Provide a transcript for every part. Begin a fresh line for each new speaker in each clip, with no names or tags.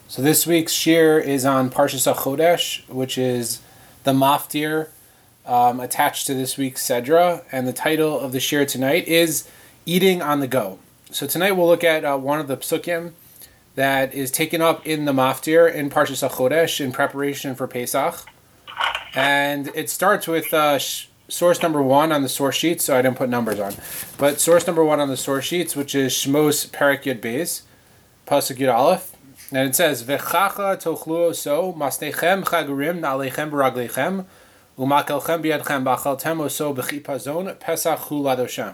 So this week's shir is on Parshas HaChodesh, which is the maftir attached to this week's Sedra, and the title of the shir tonight is Eating on the Go. So tonight we'll look at one of the psukim that is taken up in the maftir in Parshas HaChodesh in preparation for Pesach, and it starts with source number 1 on the source sheet, so I didn't put numbers on, but source number 1 on the source sheets, which is Shmos Perek Yud Beis, Pasuk Yud Aleph. And it says, "V'chacha tochlu oso masnechem chagurim na'alechem b'raglechem u'makelchem b'yadchem b'achaltem oso b'chipazon pesach hu ladoshem."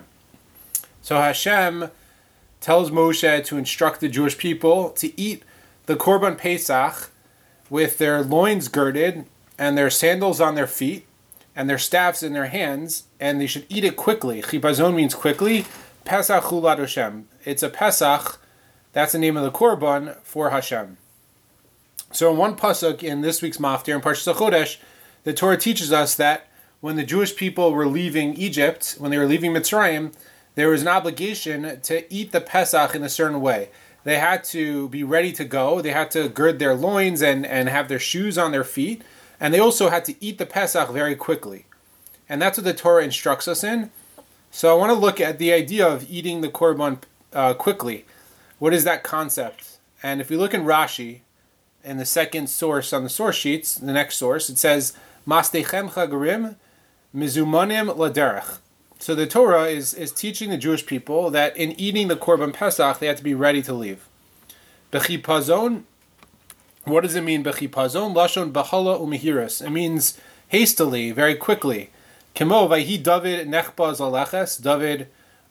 So Hashem tells Moshe to instruct the Jewish people to eat the Korban Pesach with their loins girded and their sandals on their feet and their staffs in their hands, and they should eat it quickly. Chipazon means quickly. Pesach hu ladoshem. It's a Pesach. That's the name of the Korban for Hashem. So in one pasuk in this week's maftir in Parshas HaChodesh, the Torah teaches us that when the Jewish people were leaving Egypt, when they were leaving Mitzrayim, there was an obligation to eat the Pesach in a certain way. They had to be ready to go. They had to gird their loins and have their shoes on their feet. And they also had to eat the Pesach very quickly. And that's what the Torah instructs us in. So I want to look at the idea of eating the Korban quickly. What is that concept? And if we look in Rashi, in the second source on the source sheets, the next source, it says, Masdechem chagurim mizumanim laderech. So the Torah is teaching the Jewish people that in eating the Korban Pesach, they have to be ready to leave. Bechipazon, what does it mean, bechipazon? Lashon bahala umihiras. It means hastily, very quickly. Kemo vayhi David nechbaz aleches. David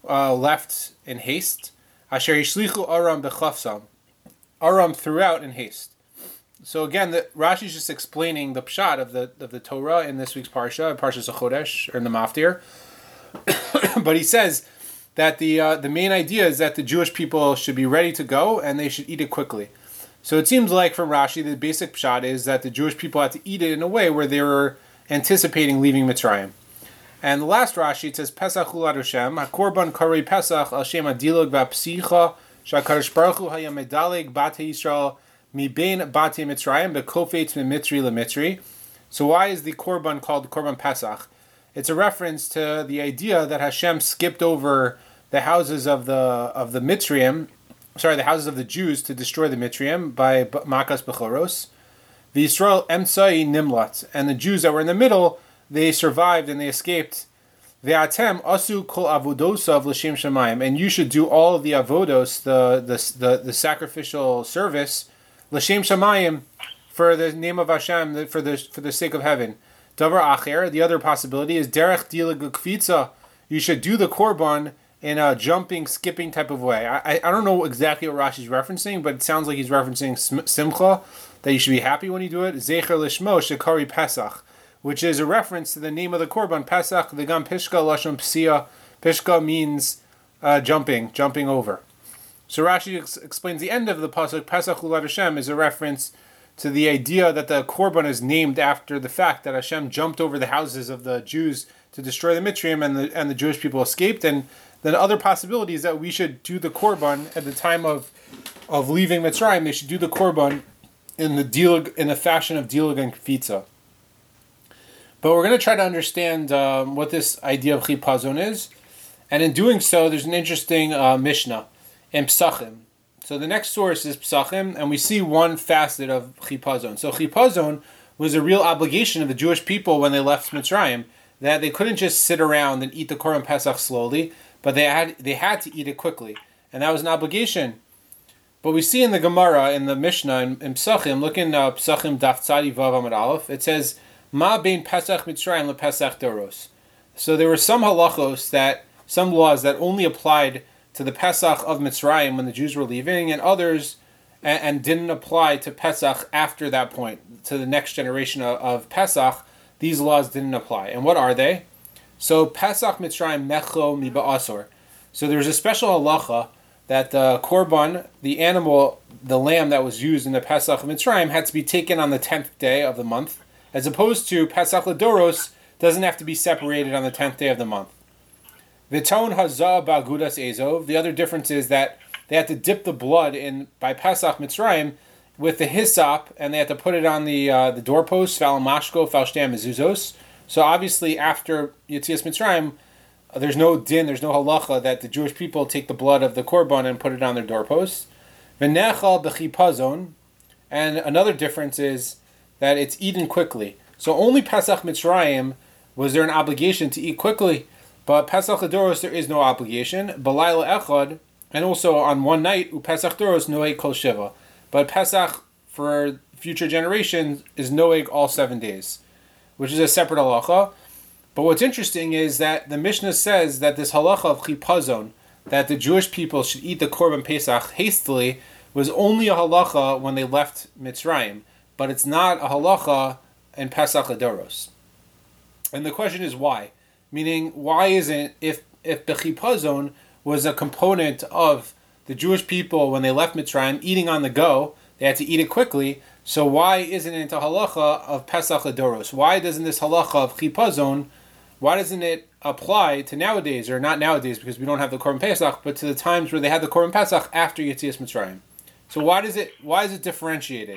left in haste. Asher yishlichu Aram bechafsam. Aram threw out in haste. So again, Rashi is just explaining the pshat of the Torah in this week's parsha, Parshas HaChodesh, or in the maftir. But he says that the main idea is that the Jewish people should be ready to go and they should eat it quickly. So it seems like from Rashi, the basic pshat is that the Jewish people had to eat it in a way where they were anticipating leaving Mitzrayim. And the last Rashi, it says, Pesach hu ladoshem, HaKorban karei Pesach al shem adilog v'apsicha, sha'kadosh baruch hu haya medaleg batei Yisrael mibein batei Mitzrayim, bekofetz mimitri lemitri. So why is the Korban called Korban Pesach? It's a reference to the idea that Hashem skipped over the houses of the Mitzrayim, the houses of the Jews to destroy the Mitzrayim by Makas Bechoros. The Yisrael emtsai nimlat, and the Jews that were in the middle, they survived and they escaped. Ve'atem asu kol avodosav l'shem shamayim, and you should do all of the avodos, the sacrificial service, l'shem shamayim, for the name of Hashem, for the sake of heaven. Davar acher, the other possibility is derech dilig l'kfitza. You should do the korban in a jumping, skipping type of way. I don't know exactly what Rashi's referencing, but it sounds like he's referencing simcha, that you should be happy when you do it. Zecher lishmo shekari pesach, which is a reference to the name of the Korban, Pesach, the Gam Pishka, Lashon Psia. Pishka means jumping over. So Rashi explains the end of the pasuk, Pesach Hu Hashem, is a reference to the idea that the Korban is named after the fact that Hashem jumped over the houses of the Jews to destroy the Mitzrayim, and the Jewish people escaped. And then other possibilities that we should do the Korban at the time of leaving Mitzrayim. They should do the Korban in the fashion of Dilag and Kfitza. But we're going to try to understand what this idea of chipazon is. And in doing so, there's an interesting Mishnah in Psachim. So the next source is Psachim, and we see one facet of chipazon. So chipazon was a real obligation of the Jewish people when they left Mitzrayim, that they couldn't just sit around and eat the Korban Pesach slowly, but they had to eat it quickly. And that was an obligation. But we see in the Gemara, in the Mishnah, in Psachim, look in Psachim Daf Tzadi Vav Amud Aleph, it says, Ma bein Pesach Mitzrayim le Pesach Doros. So there were some halachos, some laws that only applied to the Pesach of Mitzrayim when the Jews were leaving, and others and didn't apply to Pesach after that point, to the next generation of Pesach. These laws didn't apply. And what are they? So Pesach Mitzrayim mecho mi ba'asor. So there's a special halacha that the korban, the animal, the lamb that was used in the Pesach of Mitzrayim, had to be taken on the 10th day of the month, as opposed to Pesach Ladoros doesn't have to be separated on the 10th day of the month. V'ton hazah ba'agudas ezov. The other difference is that they had to dip the blood in by Pesach Mitzrayim with the hyssop, and they had to put it on the doorpost, Fal Mashko, Fal Shtam Mezuzos. So obviously after Yetzias Mitzrayim, there's no din, there's no halacha that the Jewish people take the blood of the korban and put it on their doorposts. V'nechal b'chipazon, and another difference is that it's eaten quickly. So only Pesach Mitzrayim was there an obligation to eat quickly, but Pesach Hadoros there is no obligation. B'layla echad, and also on one night, uPesach Doros noeg kol shiva. But Pesach for future generations is noeg all 7 days, which is a separate halacha. But what's interesting is that the Mishnah says that this halacha of chipazon, that the Jewish people should eat the korban Pesach hastily, was only a halacha when they left Mitzrayim, but it's not a halacha in Pesach Hadoros. And the question is why? Meaning, why isn't, if the chipazon was a component of the Jewish people when they left Mitzrayim, eating on the go, they had to eat it quickly, so why isn't it a halacha of Pesach Hadoros? Why doesn't this halacha of chipazon, why doesn't it apply to nowadays, or not nowadays because we don't have the Korban Pesach, but to the times where they had the Korban Pesach after Yetzias Mitzrayim? So why is it differentiated?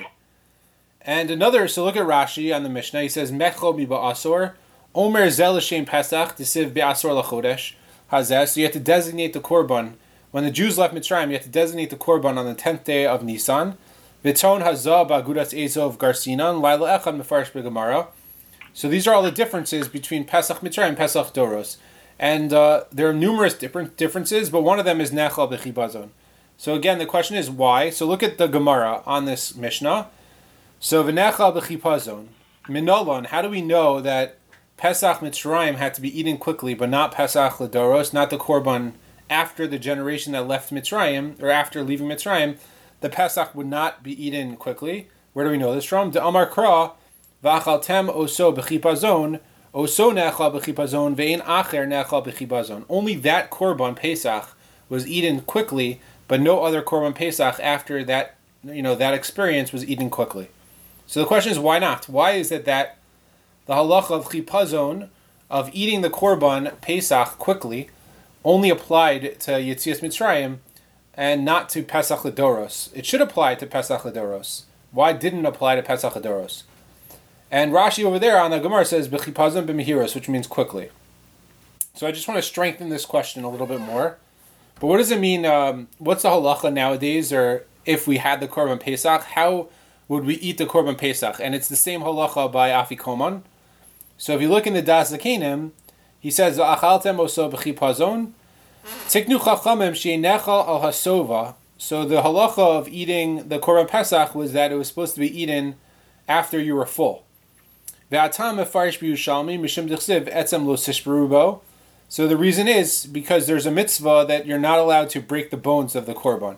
And so look at Rashi on the Mishnah. He says, Mecho mi ba'asor, Omer zel l'shem Pesach, desiv be'asor l'chodesh, hazeh. So you have to designate the Korban. When the Jews left Mitzrayim, you have to designate the Korban on the 10th day of Nisan. V'ton hazah ba'agudas ezov garsinan, laila echad mefarish b'gemara. So these are all the differences between Pesach Mitzrayim and Pesach Doros. And there are numerous differences, but one of them is Nechal b'chibazon. So again, the question is why? So look at the Gemara on this Mishnah. So v'nechal b'chipazon, minolon. How do we know that Pesach Mitzrayim had to be eaten quickly, but not Pesach Ladoros, not the korban after the generation that left Mitzrayim, or after leaving Mitzrayim, the Pesach would not be eaten quickly? Where do we know this from? De Amar Kra, v'achaltem oso b'chipazon, oso nechal b'chipazon, ve'en acher nechal b'chipazon. Only that korban Pesach was eaten quickly, but no other korban Pesach after that, that experience was eaten quickly. So the question is, why not? Why is it that the halacha of chipazon, of eating the korban Pesach quickly, only applied to Yetzias Mitzrayim and not to Pesach Ladoros? It should apply to Pesach Ladoros. Why didn't it apply to Pesach Ladoros? And Rashi over there on the Gemara says, B'chipazon b'mehiros, which means quickly. So I just want to strengthen this question a little bit more. But what does it mean, what's the halacha nowadays, or if we had the Korban Pesach, how would we eat the Korban Pesach? And it's the same halacha by Afikoman. So if you look in the Das Zakenim, he says, Achaltem oso b'chipazon, tiknu chachamim she'nechal al hasova. So the halacha of eating the Korban Pesach was that it was supposed to be eaten after you were full. Ve'atam efarish b'Yushalmi, mishum dichsiv etzem lo sishberubo. So the reason is because there's a mitzvah that you're not allowed to break the bones of the korban.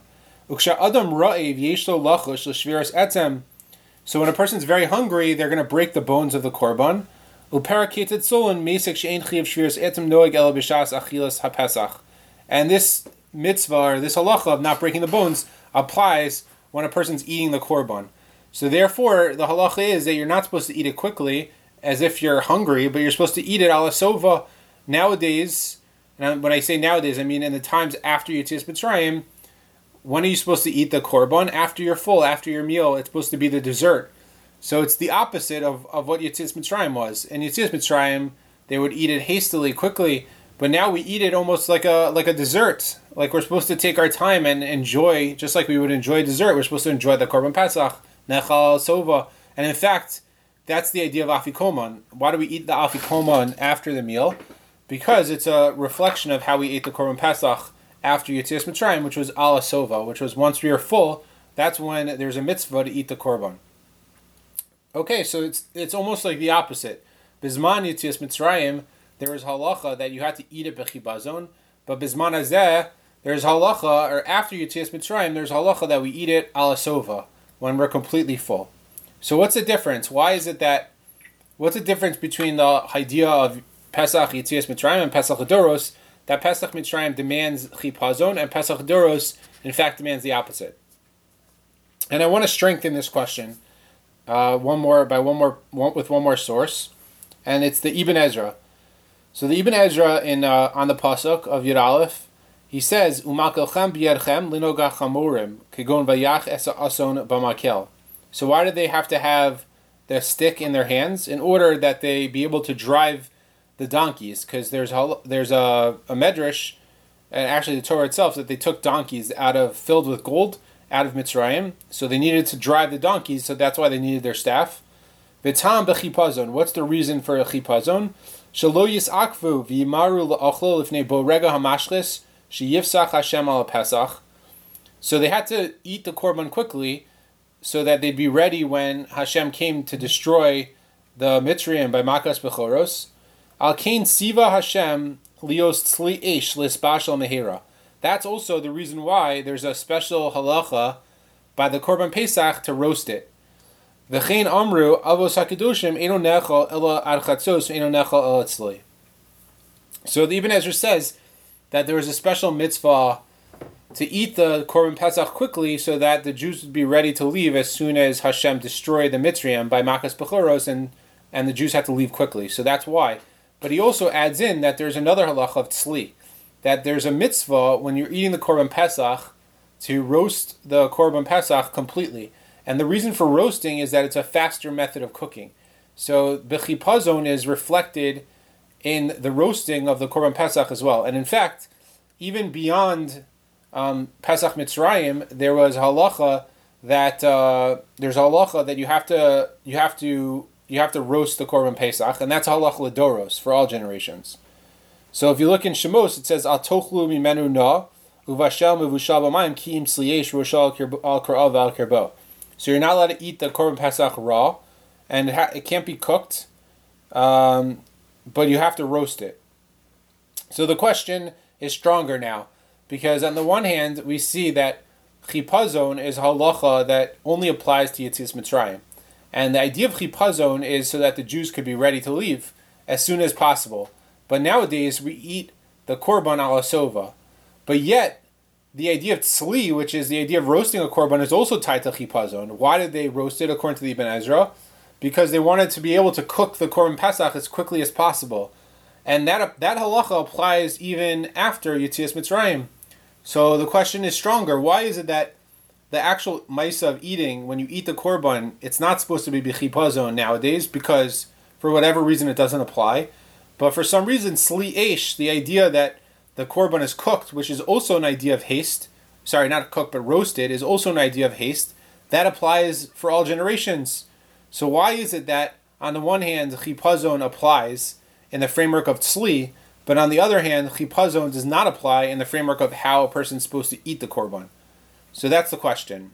So when a person's very hungry, they're going to break the bones of the korban. And this mitzvah, or this halacha of not breaking the bones, applies when a person's eating the korban. So therefore, the halacha is that you're not supposed to eat it quickly, as if you're hungry, but you're supposed to eat it ala sova. Nowadays, and when I say nowadays, I mean in the times after Yetzias Mitzrayim, when are you supposed to eat the korban? After you're full, after your meal, it's supposed to be the dessert. So it's the opposite of what Yetzias Mitzrayim was. In Yetzias Mitzrayim, they would eat it hastily, quickly, but now we eat it almost like a dessert. Like we're supposed to take our time and enjoy, just like we would enjoy dessert, we're supposed to enjoy the korban Pesach, nechal sova. And in fact, that's the idea of afikoman. Why do we eat the afikoman after the meal? Because it's a reflection of how we ate the Korban Pesach after Yetzias Mitzrayim, which was ala sova, which was once we are full, that's when there's a mitzvah to eat the Korban. Okay, so it's almost like the opposite. Bizman Yetzias Mitzrayim, there is halacha that you have to eat it b'chibazon, but Bizman Hazeh, there's halacha, or after Yetzias Mitzrayim, there's halacha that we eat it ala sova, when we're completely full. So what's the difference? What's the difference between the idea of Pesach Yetzias Mitzrayim and Pesach Hadoros, that Pesach Mitzrayim demands chipazon and Pesach Hadoros in fact demands the opposite? And I want to strengthen this question with one more source, and it's the Ibn Ezra. So the Ibn Ezra on the pasuk of Yud Aleph, He says, "Umakelchem biyadchem linoga chamurim kegon vayach esa ason b'makel." So why do they have to have their stick in their hands? In order that they be able to drive the donkeys, because there's a medrash, and actually the Torah itself, that they took donkeys filled with gold out of Mitzrayim, so they needed to drive the donkeys, so that's why they needed their staff. V'tam b'chipazon. What's the reason for a chipazon? Shelo yisakvu v'yimaru la'achlo lifnei bo rega hamashlis sheyifsach Hashem al Pesach. So they had to eat the korban quickly, so that they'd be ready when Hashem came to destroy the Mitzrayim by Makas Bechoros. Al Kain Siva Hashem Lios Tzli Eish Lisbashal Mehira. That's also the reason why there's a special halacha by the Korban Pesach to roast it. V'chein Amru Avos HaKadoshim Eino Nechal Ela Ad Chatzos Eino Nechal Ela Tzli. So the Ibn Ezra says that there was a special mitzvah to eat the Korban Pesach quickly so that the Jews would be ready to leave as soon as Hashem destroyed the Mitzrayim by Makas Bechoros, and the Jews had to leave quickly. So that's why. But he also adds in that there's another halacha of tzli, that there's a mitzvah when you're eating the Korban Pesach to roast the Korban Pesach completely. And the reason for roasting is that it's a faster method of cooking. So bechipazon is reflected in the roasting of the Korban Pesach as well. And in fact, even beyond Pesach Mitzrayim, there was halacha that you have to roast the Korban Pesach, and that's halacha ledoros for all generations. So if you look in Shemos, it says al tochlu mimenu na uvashel mevushal b'mayim kiim sliesh roshal al karav al kerbo. So you're not allowed to eat the Korban Pesach raw, and it can't be cooked, but you have to roast it. So the question is stronger now, because on the one hand, we see that chipazon is halacha that only applies to Yetzias Mitzrayim. And the idea of chipazon is so that the Jews could be ready to leave as soon as possible. But nowadays, we eat the korban ala sova. But yet, the idea of tzli, which is the idea of roasting a korban, is also tied to chipazon. Why did they roast it, according to the Ibn Ezra? Because they wanted to be able to cook the Korban Pesach as quickly as possible. And that halacha applies even after Yetzias Mitzrayim. So the question is stronger. Why is it that the actual maisa of eating, when you eat the korban, it's not supposed to be b'chipazon nowadays, because for whatever reason it doesn't apply. But for some reason, sli eish, the idea that the korban is cooked, which is also an idea of haste, sorry, not cooked, but roasted, is also an idea of haste, that applies for all generations. So why is it that, on the one hand, chipazon applies in the framework of tzli, but on the other hand, chipazon does not apply in the framework of how a person's supposed to eat the korban? So that's the question.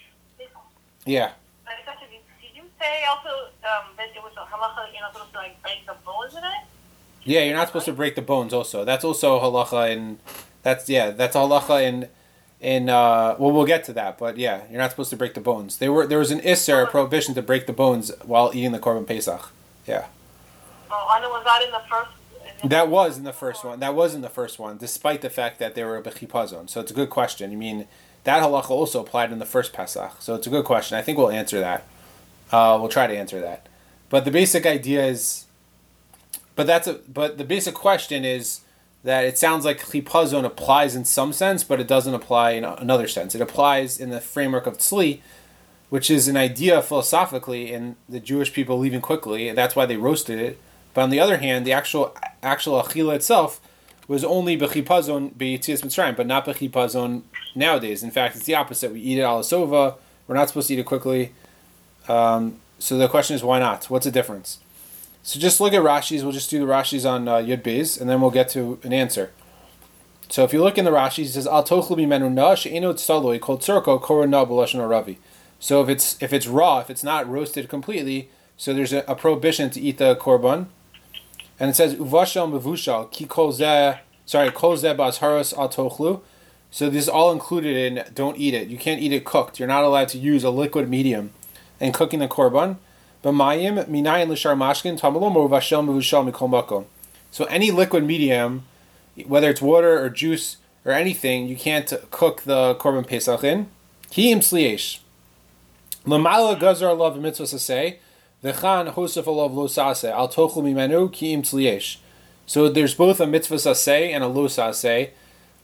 Yeah.
Did you say also that it was a halacha, you're not supposed to break the bones in it?
Yeah, you're not supposed to break the bones also. That's also halacha that's a halacha in well, we'll get to that, but yeah, you're not supposed to break the bones. There was an isser, a prohibition to break the bones while eating the Korban Pesach. Yeah.
Oh, and was that in the first?
That was in the first one. That was in the first one, despite the fact that they were a bechipazon. So it's a good question. You mean that halacha also applied in the first Pesach. So it's a good question. I think we'll answer that. We'll try to answer that. But the basic idea is, but the basic question is that it sounds like chipazon applies in some sense, but it doesn't apply in another sense. It applies in the framework of tzli, which is an idea philosophically in the Jewish people leaving quickly, and that's why they roasted it. But on the other hand, the actual achila itself was only b'chipazon b'yetzias Mitzrayim, but not b'chipazon nowadays. In fact, it's the opposite. We eat it ala sova. We're not supposed to eat it quickly. So the question is, why not? What's the difference? So just look at Rashi's. We'll just do the Rashi's on Yud Beis, and then we'll get to an answer. So if you look in the Rashi, it says Al tochlu bimenu na she'eno tzaloi kol tzurko koren na b'lashon haravi. So if it's raw, if it's not roasted completely, so there's a prohibition to eat the korban. And it says uvashal mevushal ki kol zeh b'azharos al tochlu. So this is all included in don't eat it. You can't eat it cooked. You're not allowed to use a liquid medium in cooking the korban. B'mayim minayin l'shar mashkin tamalom uvashal mevushal mikol makom. So any liquid medium, whether it's water or juice or anything, you can't cook the korban pesach in. Ki im sliesh. L'mala gazar alav mitzvah saseh. V'chan hosef alav lo saseh. Al tochlu mimenu ki im sliesh. So there's both a mitzvah saseh and a lo saseh.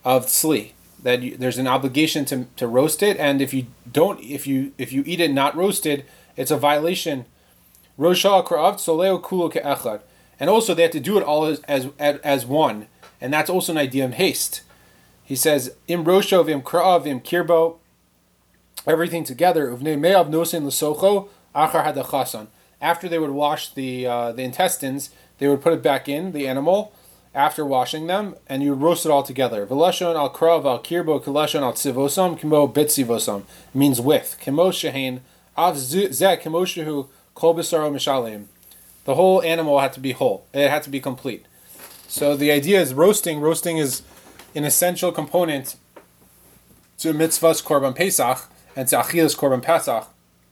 of tzli, that there's an obligation to roast it, and if you eat it not roasted, it's a violation. Rosha kra'av soleo kulo ke'echad, and also they have to do it all as one, and that's also an idea of haste. He says im rosho v'im kra'av v'im kirbo, everything together. Uvnei me'av nosin l'socho achar hadachasan. After they would wash the intestines, they would put it back in the animal after washing them, and you would roast it all together. V'lashon al kra'av al kirbo k'lashon al tzivosam kimo bitzivosam, means with. Kimo shehein av zeh kimo shehu kol b'saro mishalim. The whole animal had to be whole. It had to be complete. So the idea is roasting. Roasting is an essential component to mitzvahs korban pesach and to achilas korban pesach.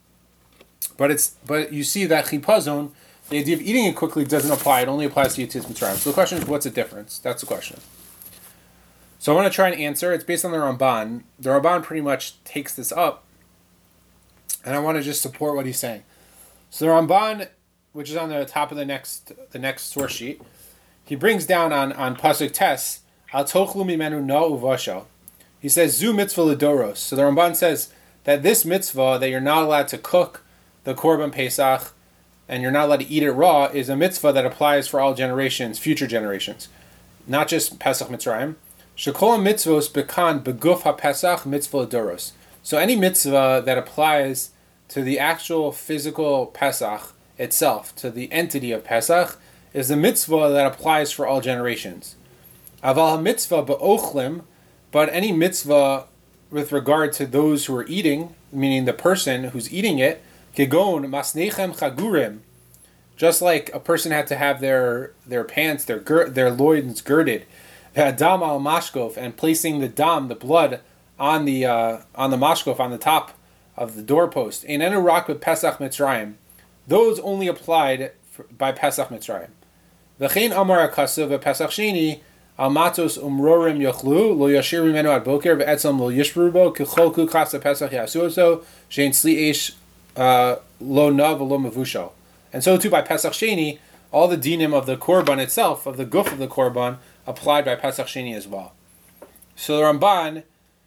But you see that chipazon, the idea of eating it quickly doesn't apply. It only applies to Yetzias Mitzrayim. So the question is, what's the difference? That's the question. So I want to try and answer. It's based on the Ramban. The Ramban pretty much takes this up, and I want to just support what he's saying. So the Ramban, which is on the top of the next source sheet, he brings down on pasuk tes al tochlu mimenu no uvasho. He says zu mitzvah ledoros. So the Ramban says that this mitzvah that you're not allowed to cook the korban pesach and you're not allowed to eat it raw is a mitzvah that applies for all generations, future generations, not just Pesach Mitzrayim. Shekol mitzvos bekan beguf ha-pesach mitzvah ledoros. So any mitzvah that applies to the actual physical Pesach itself, to the entity of Pesach, is the mitzvah that applies for all generations. Aval mitzvah ba'ochlim, but any mitzvah with regard to those who are eating, meaning the person who's eating it, kegon masnechem chagurim, just like a person had to have their pants, their loins girded, v'adam al mashkof, and placing the dam, the blood, on the mashkof, on the top of the doorpost. Ein enu rak with Pesach Mitzrayim. Those only applied by Pesach Mitzrayim. V'chein amar akasav v'Pesach Sheni al matos umrorim yochlu lo yashir mimenu ad boker v'etzam lo yishbru bo k'chol kukas Pesach yasuoso shein tzli eish lo nav lo mavusho. And so too by Pesach Sheni, all the dinim of the korban itself, of the guf of the korban, applied by Pesach Sheni as well. So the Ramban,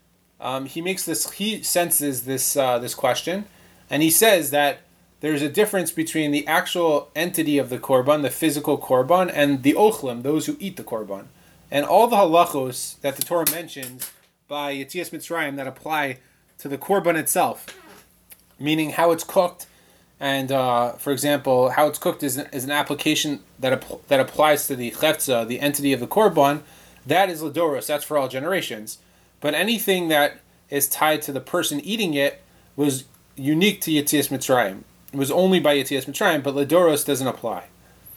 he senses this question, and he says that there's a difference between the actual entity of the korban, the physical korban, and the ochlim, those who eat the korban. And all the halachos that the Torah mentions by Yetzias Mitzrayim that apply to the korban itself, meaning how it's cooked, and for example, how it's cooked is an application that applies to the chefza, the entity of the korban. That is ledoros. That's for all generations. But anything that is tied to the person eating it was unique to Yetzias Mitzrayim. It was only by Yetzias Mitzrayim, but ledoros doesn't apply.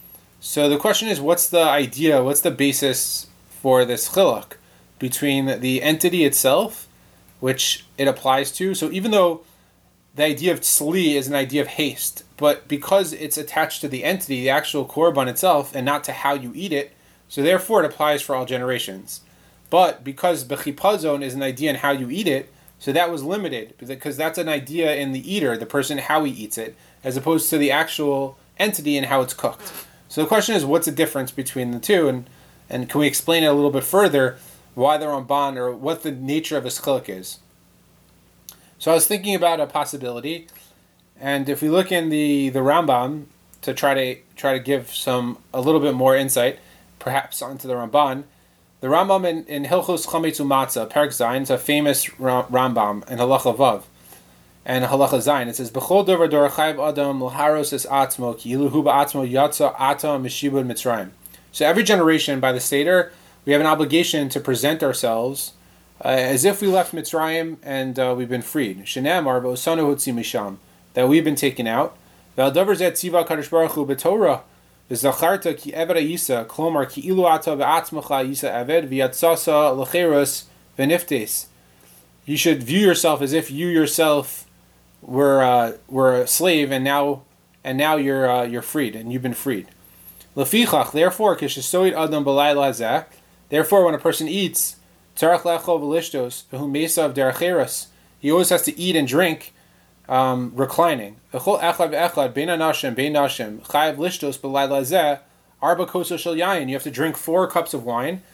So the question is, what's the idea? What's the basis for this chiluk between the entity itself, which it applies to? So even though the idea of tzli is an idea of haste, but because it's attached to the entity, the actual korban itself, and not to how you eat it, so therefore it applies for all generations. But because bechipazon is an idea in how you eat it, so that was limited, because that's an idea in the eater, the person, how he eats it, as opposed to the actual entity and how it's cooked. So the question is, what's the difference between the two, and can we explain it a little bit further, why the Ramban, or what the nature of this chiluk is? So I was thinking about a possibility, and if we look in the Rambam to try to give a little bit more insight, perhaps onto the Ramban. The Rambam in Hilchos Chametz Umatzah, Perek Zayin, it's a famous Rambam in Halacha Vav and Halacha Zayin. It says, "B'chol dover dorachayv adam l'haros es atzmo ki iluhu ba'atzmo yatsa atam mishibud Mitzrayim." So every generation, by the Seder, we have an obligation to present ourselves as if we left Mitzrayim and we've been freed. Shenamar v'osanu hotzi misham, that we've been taken out. V'al zet tziva kadosh baruch hu b'Torah v'zacharta ki eved yisa, klomar ki ilu ata v'atzmacha yisa eved v'yatsasa l'cheros v'niftes. You should view yourself as if you yourself were a slave, and now you're freed, and you've been freed. Lefichach, therefore, kishasoid adam b'layla hazeh. Therefore, when a person eats, tzarach lechol v'lishtos v'hu mesav deracheros, he always has to eat and drink reclining. V'chol echad v'echad bein anashim bein nashim chayav lishtos b'layla hazeh arba kosos shel yayin. You have to drink 4 cups of wine,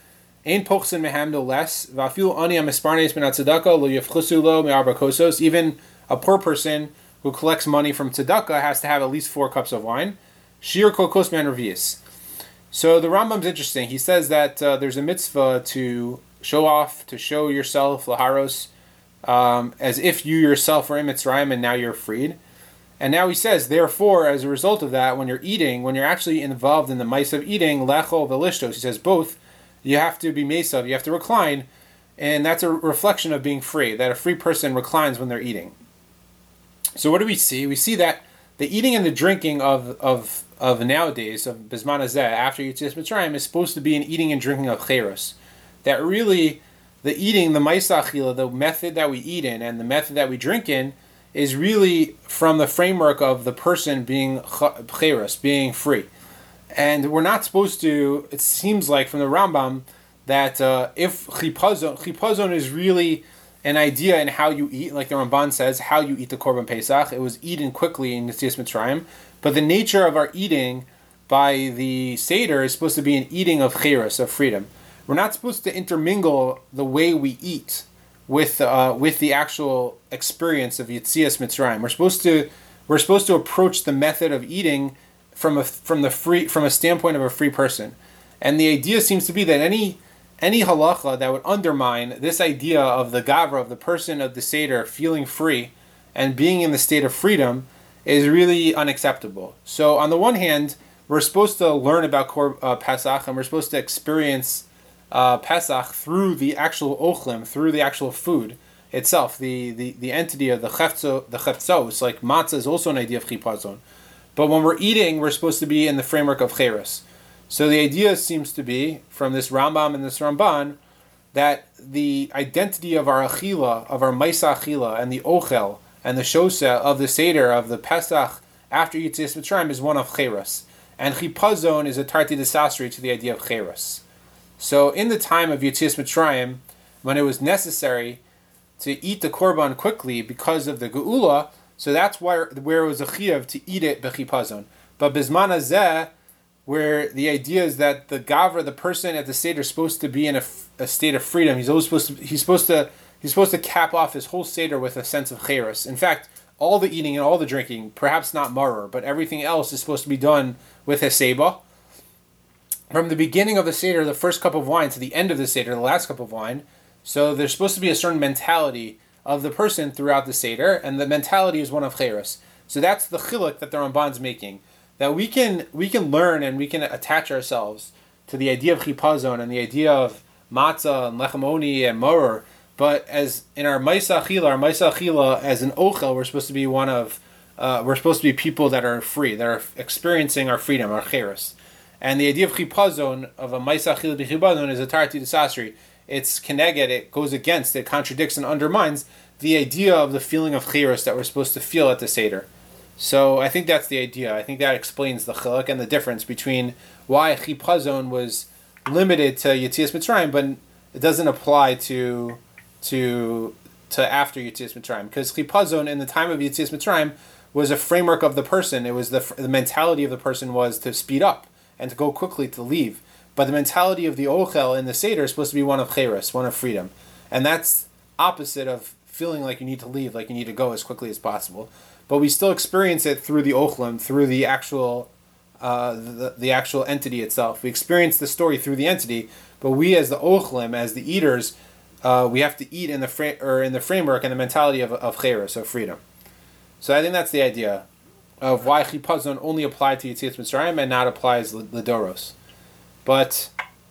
Ein pochsin mehem no less. Va'afilu ani amisparnes min tzedakah lo yefchusu lo me'arba kosos. Even a poor person who collects money from tzedakah has to have at least 4 cups of wine. Shir kol kos man revius. So the Rambam's interesting. He says that there's a mitzvah to show off, to show yourself, laharos, as if you yourself are in Mitzrayim and now you're freed. And now he says, therefore, as a result of that, when you're eating, when you're actually involved in the mice of eating, lecho velishtos, he says both, you have to be mesav, you have to recline, and that's a reflection of being free, that a free person reclines when they're eating. So what do we see? We see that the eating and the drinking of nowadays, of Bisman Hazeh, after Yetzias Mitzrayim, is supposed to be an eating and drinking of cheros. That really, the eating, the Maisa Achila, the method that we eat in and the method that we drink in, is really from the framework of the person being cheros, being free. And we're not supposed to, it seems like from the Rambam, that if chipazon is really an idea in how you eat, like the Ramban says, how you eat the Korban Pesach, it was eaten quickly in Yetzias Mitzrayim, but the nature of our eating by the Seder is supposed to be an eating of cheros, of freedom. We're not supposed to intermingle the way we eat with the actual experience of Yetzias Mitzrayim. We're supposed to approach the method of eating from a standpoint of a free person. And the idea seems to be that any halacha that would undermine this idea of the gavra, of the person of the Seder feeling free and being in the state of freedom, is really unacceptable. So on the one hand, we're supposed to learn about Pesach, and we're supposed to experience Pesach through the actual ochlim, through the actual food itself, the entity of the cheftzos, like matzah is also an idea of chipazon. But when we're eating, we're supposed to be in the framework of cheros. So the idea seems to be, from this Rambam and this Ramban, that the identity of our achila, of our maisa achila, and the ochel, and the shosa of the Seder, of the Pesach, after Yetzias Mitzrayim, is one of cheros. And chipazon is a tarti desasri to the idea of cheros. So in the time of Yetzias Mitzrayim, when it was necessary to eat the korban quickly because of the geula, so that's where it was a chiyuv to eat it b'chipazon. But bisman hazeh, where the idea is that the gavra, the person at the Seder, is supposed to be in a state of freedom. He's supposed to cap off his whole Seder with a sense of cheros. In fact, all the eating and all the drinking, perhaps not maror, but everything else is supposed to be done with heseba. From the beginning of the Seder, the first cup of wine, to the end of the Seder, the last cup of wine. So there's supposed to be a certain mentality of the person throughout the Seder, and the mentality is one of cheros. So that's the chiluk that the Ramban's making. That we can learn and we can attach ourselves to the idea of chipazon and the idea of matzah and lechamoni and maror, but as in our maisa achila as an ochel, we're supposed to be we're supposed to be people that are free, that are experiencing our freedom, our cheros. And the idea of chipazon, of a maisa achila b'chipazon, is a tarti desasri. It's keneged, it goes against, it contradicts and undermines the idea of the feeling of cheros that we're supposed to feel at the Seder. So I think that's the idea. I think that explains the chiluk and the difference between why chipazon was limited to Yetzias Mitzrayim, but it doesn't apply to after Yetzias Mitzrayim. Because chipazon in the time of Yetzias Mitzrayim was a framework of the person. It was the mentality of the person was to speed up and to go quickly to leave. But the mentality of the ochel in the Seder is supposed to be one of cheros, one of freedom. And that's opposite of feeling like you need to leave, like you need to go as quickly as possible. But we still experience it through the ochlim, through the actual the actual entity itself. We experience the story through the entity, but we as the ochlim, as the eaters, we have to eat in the framework and the mentality of cheros, of freedom. So I think that's the idea of why chipazon only applied to Yetzias Mitzrayim and not applies Lidoros. But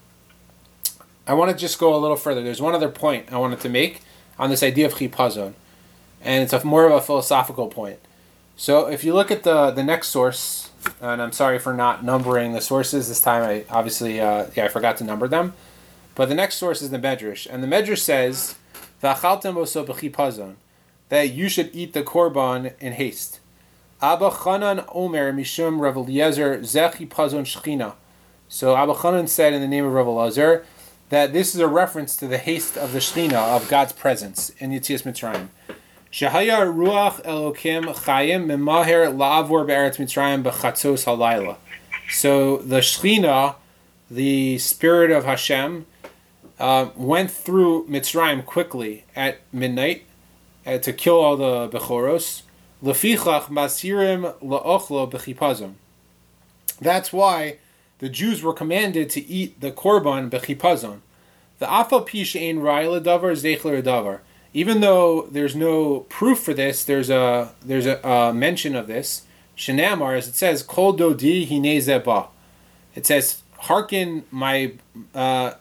I want to just go a little further. There's one other point I wanted to make on this idea of chipazon, and it's more of a philosophical point. So if you look at the next source, and I'm sorry for not numbering the sources this time. I forgot to number them. But the next source is the Medrash, and the Medrash says v'achaltem oso b'chipazon, that you should eat the korban in haste. Abba Chanan Omer mishum Rav Eliezer zeh chipazon shchina. So Abba Chanan said in the name of Rav Eliezer that this is a reference to the haste of the Shechina, of God's presence in Yetzias Mitzrayim. Shehaya ruach Elokim chayim memaher la'avor be'eretz Mitzrayim b'chatzos halayla. So the Shechina, the Spirit of Hashem, went through Mitzrayim quickly at midnight to kill all the Bechoros. Lefichach masirim la'ochlo b'chipazon. That's why the Jews were commanded to eat the korban b'chipazon. The afal pi she'ein ra'y l'davar zeichler davar. Even though there's no proof for this, there's a mention of this. Shenamar, as it says, Kol dodi hine zeba. It says, hearken my lover,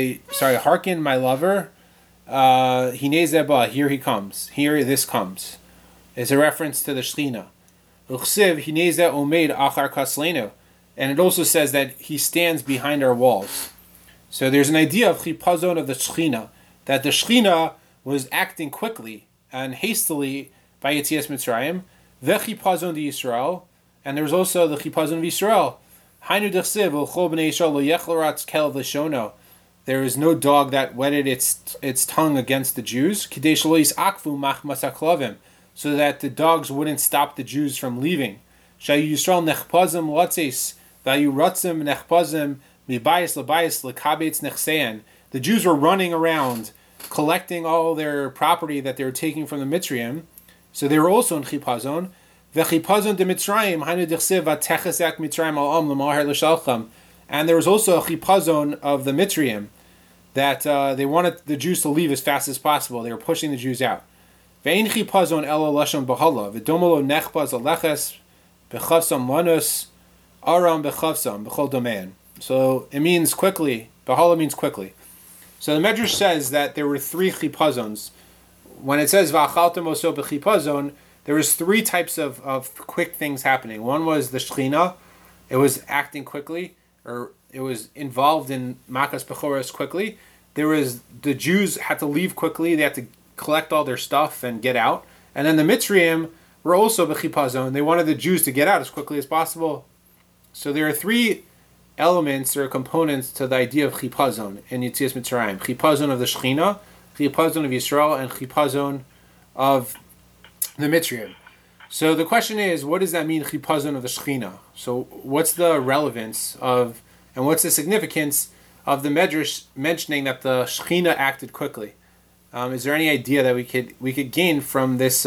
hine zeba, here he comes, here this comes. It's a reference to the Shechina. Uchsiv hine ze omeid achar kaslenu. And it also says that he stands behind our walls. So there's an idea of chipazon of the Shechina, that the Shechina was acting quickly and hastily by Yetzias Mitzrayim, the chipazon de Yisrael, and there was also the chipazon of Yisrael. Hainu dechsiv ulchol b'nei Yisrael lo yechloratz kel v'shono. There is no dog that wetted its tongue against the Jews. Kidei shelo yisakvu machmas haklavim, so that the dogs wouldn't stop the Jews from leaving. Shayu Yisrael nechpazim latzes vayu ratzim nechpazim mibayis labayis lekabetz nechsein. The Jews were running around collecting all their property that they were taking from the Mitzrayim, so they were also in chipazon. V'chipazon de Mitzrayim hainu dechsiv v'techesek Mitzrayim al am l'mahar l'shalcham. And there was also a chipazon of the Mitzrayim that they wanted the Jews to leave as fast as possible. They were pushing the Jews out. Ve'ein chipazon elo lashon b'hala v'domolo nechpaz aleches b'chavsam lanus aram b'chavsam b'chol domain. So it means quickly. B'hala means quickly. So the Medrash says that there were 3 chipazons. When it says v'achaltem oso b'chipazon, there was 3 types of quick things happening. One was the Shechina. It was acting quickly, or it was involved in Makas Bechoros quickly. There was the Jews had to leave quickly. They had to collect all their stuff and get out. And then the Mitzrayim were also b'chipazon. They wanted the Jews to get out as quickly as possible. So there are 3 elements or components to the idea of chipazon in Yetzias Mitzrayim. Chipazon of the Shechina, chipazon of Yisrael, and chipazon of the Mitzrayim. So the question is, what does that mean, chipazon of the Shechina? So what's the relevance of, and what's the significance of the Medrash mentioning that the Shechina acted quickly? Is there any idea that we could gain from this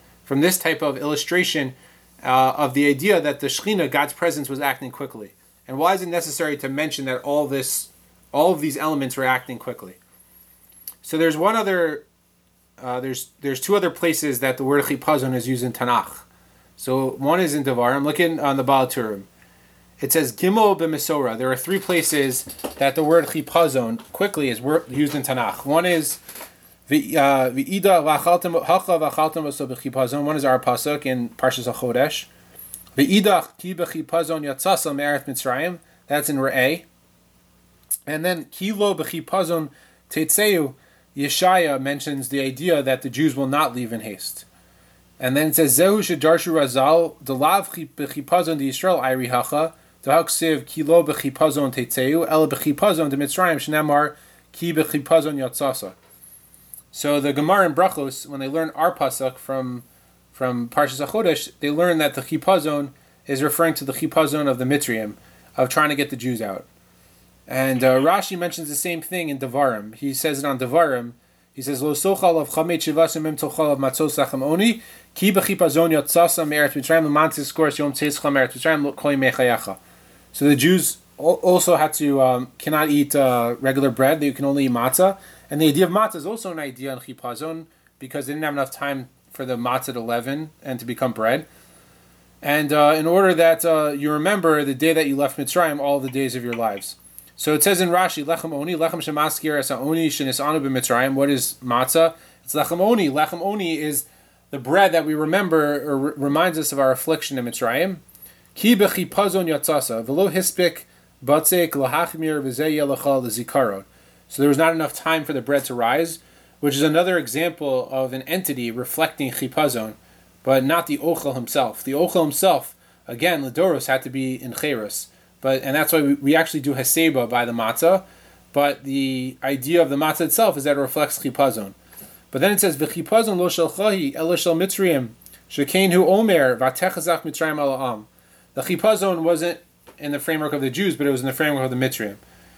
type of illustration of the idea that the Shechina, God's presence, was acting quickly? And why is it necessary to mention that all of these elements were acting quickly? So there's one other. There's 2 other places that the word chipazon is used in Tanakh. So one is in Devar. I'm looking on the Baal Turim. It says Gimel b'Mesorah. There are 3 places that the word chipazon quickly is used in Tanakh. One is v'ida v'achaltem hacha v'achaltem oso b'chipazon. One is our pasuk in Parshas HaChodesh. V'idach ki b'chipazon yatzasa me'eretz Mitzrayim. That's in Re'eh. And then kilo b'chipazon tetzeu. Yeshaya mentions the idea that the Jews will not leave in haste. And then it says, Zehu shedarshu razal, delav b'chipazon de Yisrael ayri hacha, d'haksiv kilo b'chipazon tetzeu, el b'chipazon de Mitzrayim shenamar ki b'chipazon yatzasa. So the Gemara in Brachos, when they learn our pasuk from Parshas HaChodesh, they learn that the chipazon is referring to the chipazon of the Mitzrayim, of trying to get the Jews out. And Rashi mentions the same thing in Devarim. He says it on Devarim. He says, Lo sochal of chamei shivasim im tochal of matzos lachem oni, ki b'chipazon yotzasa me'eretz Mitzrayim l'mantis skors yom tzeitzcha me'eretz Mitzrayim koi mechayacha. So the Jews also had to cannot eat regular bread. They can only eat matzah. And the idea of matzah is also an idea in chipazon because they didn't have enough time for the matzah to leaven and to become bread. And in order that you remember the day that you left Mitzrayim all the days of your lives. So it says in Rashi, lechem oni, lechem shemaskir es ha'oni shenisanu b'Mitzrayim. What is matzah? It's lechem oni. Lechem oni is the bread that we remember or reminds us of our affliction in Mitzrayim. Ki b'chipazon yatzasa v'lo hispik batzek lahachmir v'zeh yelachal l'zikarot. So there was not enough time for the bread to rise, which is another example of an entity reflecting chipazon, but not the ochel himself. The ochel himself, again, Ladoros had to be in Cheros. And that's why we actually do Haseba by the matzah, but the idea of the matzah itself is that it reflects chipazon. But then it says, V'chipazon lo shalchahi ela shel Mitzrayim, shekein hu omer v'atechazach Mitzrayim al am. The chipazon wasn't in the framework of the Jews, but it was in the framework of the Mitzrayim.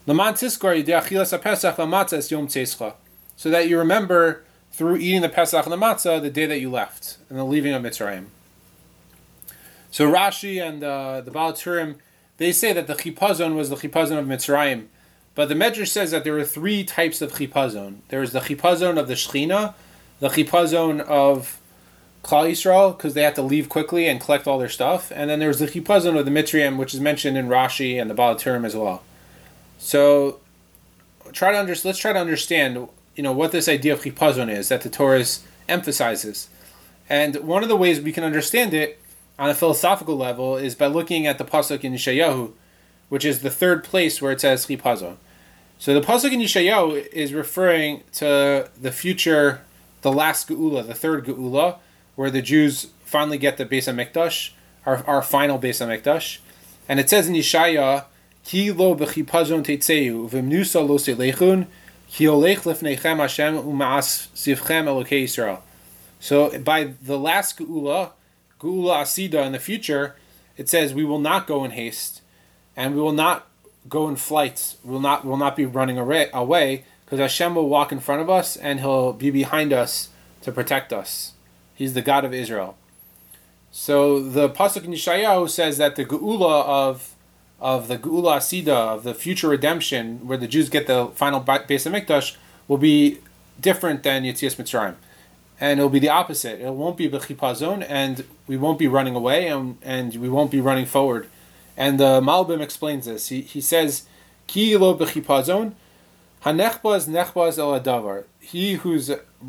So that you remember through eating the Pesach and the matzah the day that you left and the leaving of Mitzrayim. So Rashi and the Baal Turim, they say that the chipazon was the chipazon of Mitzrayim, but the Medrash says that there are three types of chipazon. There is the chipazon of the Shechina, the chipazon of Klal Yisrael, because they had to leave quickly and collect all their stuff, and then there's the chipazon of the Mitzrayim, which is mentioned in Rashi and the Baal Turim as well. So let's try to understand, what this idea of chipazon is that the Torah emphasizes, and one of the ways we can understand it on a philosophical level is by looking at the pasuk in Yeshayahu, which is the third place where it says chipazon. So the pasuk in Yeshayahu is referring to the future, the last geula, the third geula, where the Jews finally get the Beis HaMikdash, our final Beis HaMikdash, and it says in Yeshaya, Ki lo b'chipazon teitzeu v'mnusa lo selechun ki olech lifneichem Hashem u'ma'as sivchem Elokei Yisrael. So by the last geula Asida in the future, it says we will not go in haste, and we will not go in flights. We will not be running away, because Hashem will walk in front of us and He'll be behind us to protect us. He's the God of Israel. So the pasuk in Yeshayahu says that the geula of the geula Asida, of the future redemption, where the Jews get the final Beis HaMikdash, will be different than Yetzias Mitzrayim. And it'll be the opposite. It won't be b'chipazon, and we won't be running away, and we won't be running forward. And the Malbim explains this. He says, Ki lo b'chipazon, hanechbaz nechbaz el adavar. He who's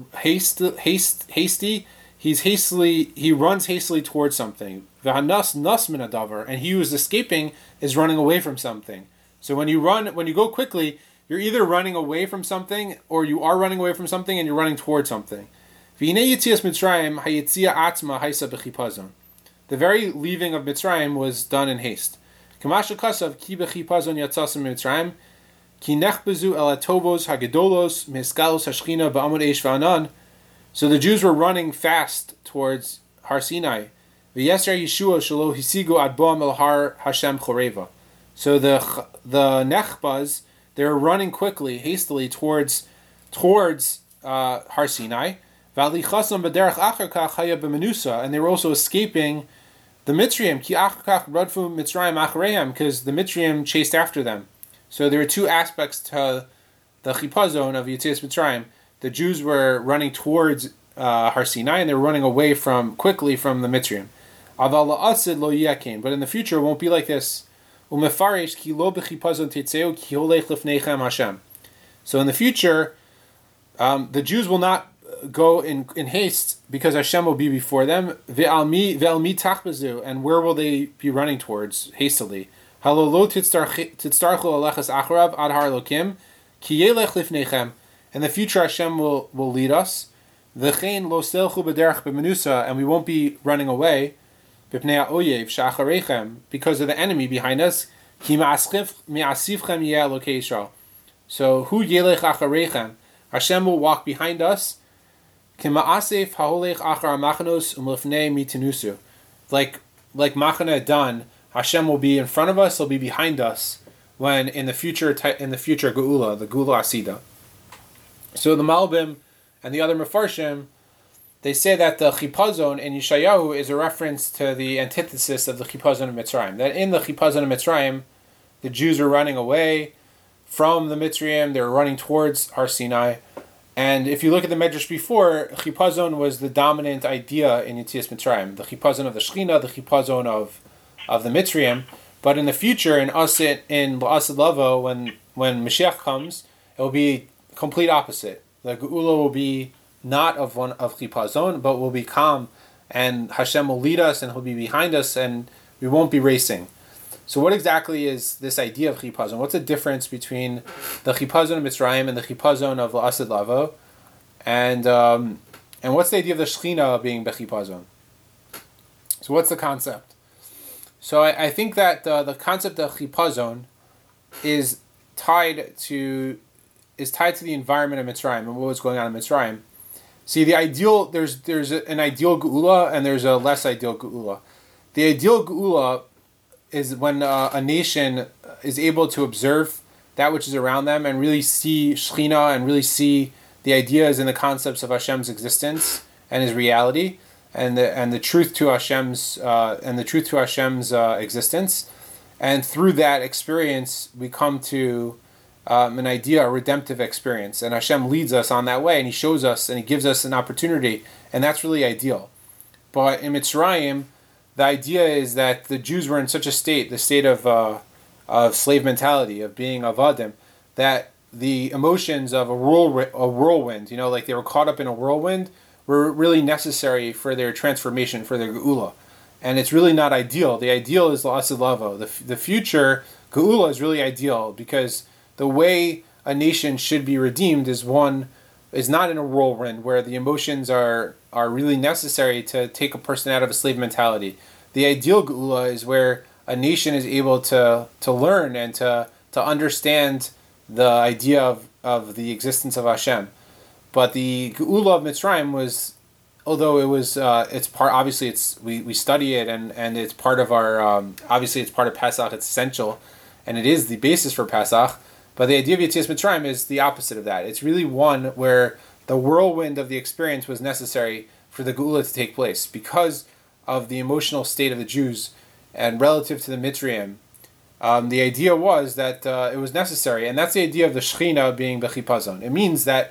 hasty, he runs hastily towards something. V'hanas nas min adavar, and he who's escaping is running away from something. So when you go quickly, you're either running away from something, or you are running away from something, and you're running towards something. The very leaving of Mitzrayim was done in haste. So the Jews were running fast towards Har Sinai. So the Nechbaz, they were running quickly, hastily towards Har Sinai. And they were also escaping the Mitzrayim, because the Mitzrayim chased after them. So there were two aspects to the chipazon of Yetzias Mitzrayim. The Jews were running towards Har Sinai, and they were running away quickly from the Mitzrayim. But in the future, it won't be like this. So in the future, the Jews will not go in haste, because Hashem will be before them. And where will they be running towards hastily? In the future, Hashem will lead us. And we won't be running away because of the enemy behind us. So who yelech acharechem? Hashem will walk behind us. Like Machane Dan, Hashem will be in front of us, He'll be behind us when in the future Geula, the Geula Asida. So the Malbim and the other Mefarshim, they say that the Chipazon in Yeshayahu is a reference to the antithesis of the Chipazon of Mitzrayim. That in the Chipazon of Mitzrayim, the Jews are running away from the Mitzrayim, they're running towards Har Sinai. And if you look at the Medrash before, chipazon was the dominant idea in Yetzias Mitzrayim. The chipazon of the Shechina, the chipazon of the Mitzrayim. But in the future, in La'asid Lavo, when Mashiach comes, it will be complete opposite. The Geula will be not of chipazon, but will be calm, and Hashem will lead us, and He'll be behind us, and we won't be racing. So what exactly is this idea of chipazon? What's the difference between the chipazon of Mitzrayim and the chipazon of La'asid Lavo? And what's the idea of the Shechina being bechipazon? So what's the concept? So I think that the concept of chipazon is tied to the environment of Mitzrayim and what was going on in Mitzrayim. See, the ideal, there's an ideal geula and there's a less ideal geula. The ideal geula is when a nation is able to observe that which is around them and really see Shekhinah and really see the ideas and the concepts of Hashem's existence and His reality and the truth to Hashem's existence. And through that experience, we come to an idea, a redemptive experience. And Hashem leads us on that way, and He shows us, and He gives us an opportunity, and that's really ideal. But in Mitzrayim, the idea is that the Jews were in such a state, the state of slave mentality, of being avadim, that the emotions of a whirlwind, like they were caught up in a whirlwind, were really necessary for their transformation, for their geula. And it's really not ideal. The ideal is la'asid lavo. The future geula is really ideal, because the way a nation should be redeemed is not in a whirlwind where the emotions are really necessary to take a person out of a slave mentality. The ideal geula is where a nation is able to learn and to understand the idea of the existence of Hashem. But the geula of Mitzrayim was, although it was, it's part, obviously we study it and it's part of our, obviously it's part of Pesach, it's essential, and it is the basis for Pesach. But the idea of Yetzias Mitzrayim is the opposite of that. It's really one where the whirlwind of the experience was necessary for the geula to take place because of the emotional state of the Jews and relative to the Mitzrayim. The idea was that it was necessary, and that's the idea of the Shekhinah being the chipazon. It means that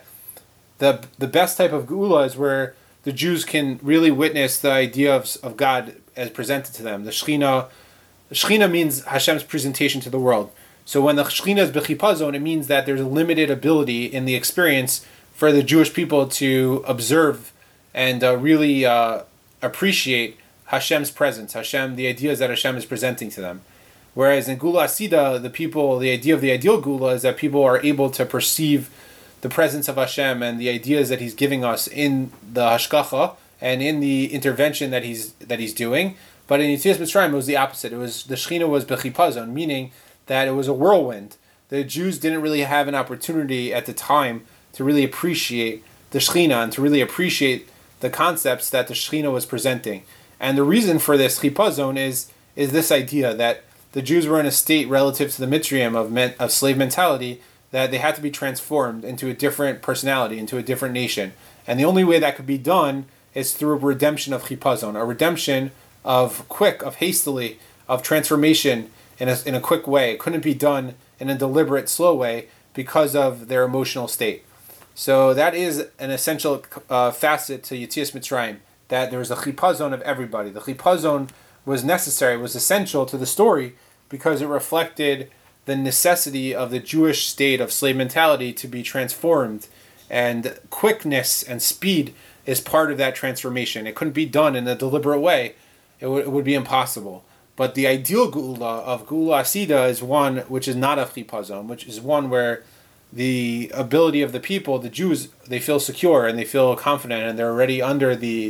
the best type of geula is where the Jews can really witness the idea of God as presented to them. The Shekhinah means Hashem's presentation to the world. So when the Shekhinah is b'chipazon, it means that there's a limited ability in the experience for the Jewish people to observe and really appreciate Hashem's presence, the ideas that Hashem is presenting to them. Whereas in Gula Asida, the idea of the ideal Gula is that people are able to perceive the presence of Hashem and the ideas that He's giving us in the Hashkacha and in the intervention that He's doing. But in Yetzias Mitzrayim, it was the opposite. It was the Shekhinah was b'chipazon, meaning that it was a whirlwind. The Jews didn't really have an opportunity at the time to really appreciate the Shekhinah and to really appreciate the concepts that the Shekhinah was presenting. And the reason for this chipazon is this idea that the Jews were in a state relative to the Mitzrayim of slave mentality, that they had to be transformed into a different personality, into a different nation. And the only way that could be done is through a redemption of chipazon, a redemption of hastily, of transformation in a quick way. It couldn't be done in a deliberate, slow way because of their emotional state. So that is an essential facet to Yetzias Mitzrayim, that there was a chipazon of everybody. The chipazon was necessary, was essential to the story because it reflected the necessity of the Jewish state of slave mentality to be transformed, and quickness and speed is part of that transformation. It couldn't be done in a deliberate way. It would be impossible. But the ideal geula of Geula Asida is one which is not a chipazon, which is one where the ability of the people, the Jews, they feel secure and they feel confident, and they're already under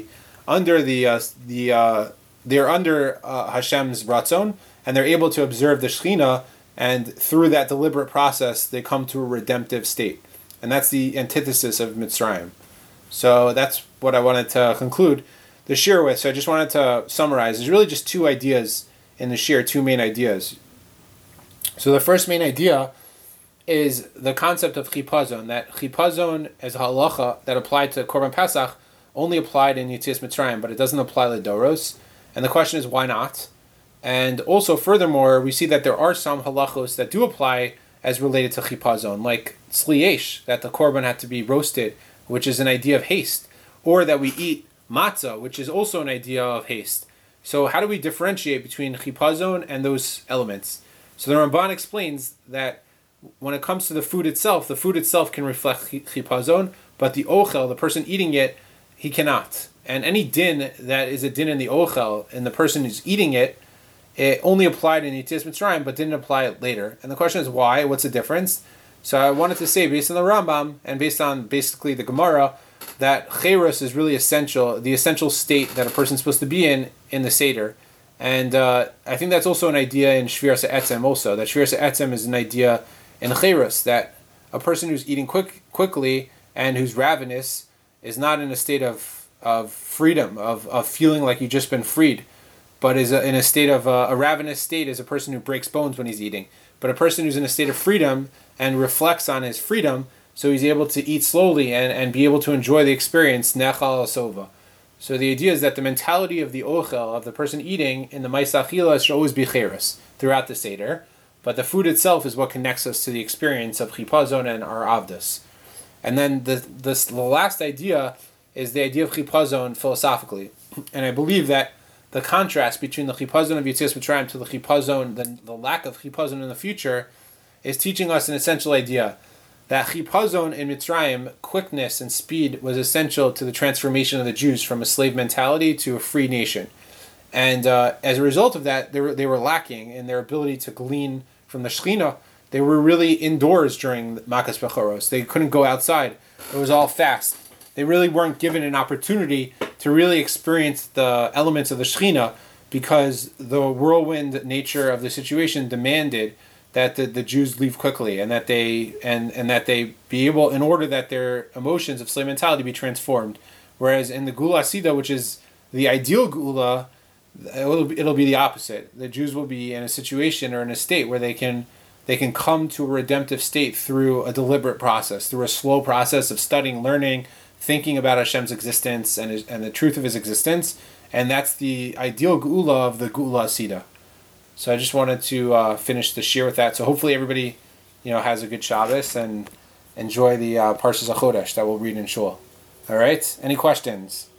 Hashem's ratzon, and they're able to observe the Shekhinah, and through that deliberate process, they come to a redemptive state, and that's the antithesis of Mitzrayim. So that's what I wanted to conclude the shir with. So I just wanted to summarize. There's really just two ideas in the shir, two main ideas. So the first main idea is the concept of chipazon, that chipazon as halacha that applied to Korban Pesach only applied in Yetzias Mitzrayim, but it doesn't apply to Doros. And the question is, why not? And also, furthermore, we see that there are some halachos that do apply as related to chipazon, like tzliesh, that the korban had to be roasted, which is an idea of haste, or that we eat matzah, which is also an idea of haste. So how do we differentiate between chipazon and those elements? So the Ramban explains that when it comes to the food itself can reflect chipazon, but the ochel, the person eating it, he cannot. And any din that is a din in the ochel, and the person who's eating it, it only applied in Yetzias Mitzrayim, but didn't apply it later. And the question is why? What's the difference? So I wanted to say, based on the Rambam, and based on basically the Gemara, that cherus is really essential, the essential state that a person's supposed to be in the Seder. And I think that's also an idea in Shviras HaEtzem also, that Shviras HaEtzem is an idea in cherus, that a person who's eating quickly and who's ravenous is not in a state of freedom, of feeling like you've just been freed, but is in a state of a ravenous state is a person who breaks bones when he's eating. But a person who's in a state of freedom and reflects on his freedom, so he's able to eat slowly and be able to enjoy the experience, nechal sova. So the idea is that the mentality of the ochel, of the person eating in the Ma'aseh Achila, should always be cheres throughout the Seder, but the food itself is what connects us to the experience of chipazon and our avdus. And then the last idea is the idea of chipazon philosophically. And I believe that the contrast between the chipazon of Yetzias Mitzrayim to the chipazon, the lack of chipazon in the future, is teaching us an essential idea. That chipazon in Mitzrayim, quickness and speed, was essential to the transformation of the Jews from a slave mentality to a free nation. And as a result of that, they were lacking in their ability to glean from the Shekhinah. They were really indoors during Makas Bechoros. They couldn't go outside. It was all fast. They really weren't given an opportunity to really experience the elements of the Shekhinah, because the whirlwind nature of the situation demanded that the Jews leave quickly, and that they be able, in order that their emotions of slave mentality be transformed. Whereas in the Gula Sida, which is the ideal Gula, it'll be the opposite. The Jews will be in a situation or in a state where they can come to a redemptive state through a deliberate process, through a slow process of studying, learning, thinking about Hashem's existence and the truth of His existence, and that's the ideal Gula of the Gula Sida. So I just wanted to finish the shir with that. So hopefully everybody, has a good Shabbos and enjoy the Parshas HaChodesh that we'll read in Shul. All right. Any questions?